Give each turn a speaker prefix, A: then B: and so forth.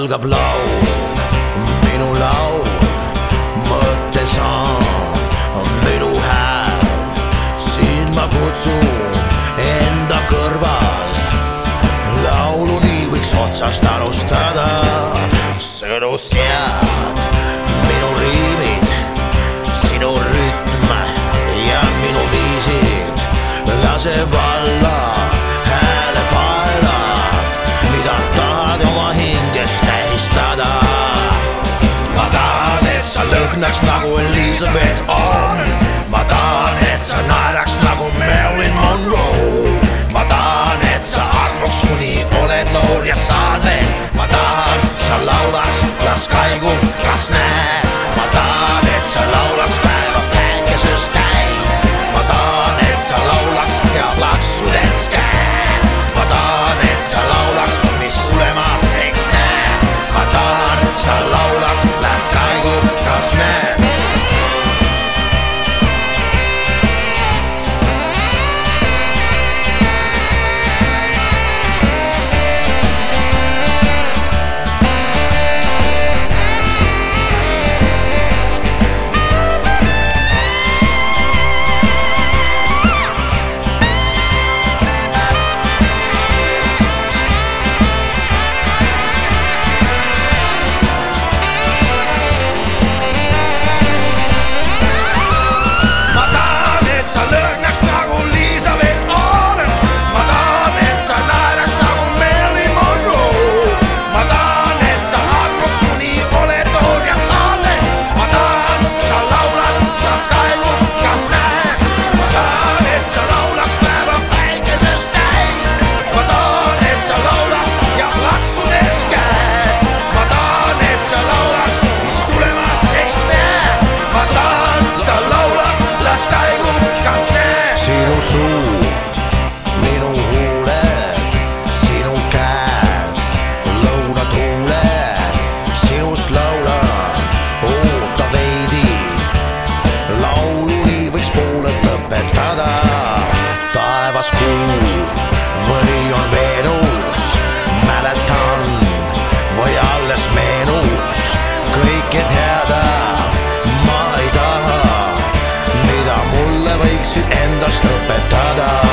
A: algab laul, minu laul, mõttesaan on minu hääl. Siin ma kutsun enda kõrval, laulu nii võiks otsast alustada. Sõnu sead, minu riimid, sinu rütm ja minu viisid. Lase valla hääle paelad, mida tahad oma hinges tähistada. Ma tahan, et sa lõhnaks nagu Elizabeth on. Ma tahan, et sa naeraks nagu Marilyn Monroe. Ma tahan, et sa armuks, kuni oled noor ja saad veel. Ma tahan, sa laulaks, las kaigub, kas näed. Ma tahan, et sa laulaks päeva päikeses täis. Ma tahan, et sa laulaks ja plaksudes käed. Ma tahan, et sa laulaks, mis tulemas eks näed. Ma tahan, sa laulaks, las kaigub, kas näed. Sinu suu, minu huuled, sinu käed, lõunatuuled, sinust laulan, oota veidi. Laulu võiks pooled lõpetada. Taevas kuu või on Veenus, mäletan või alles meenus. Kõike teada ma ei taha, mida mulle võiksid endast õpetada.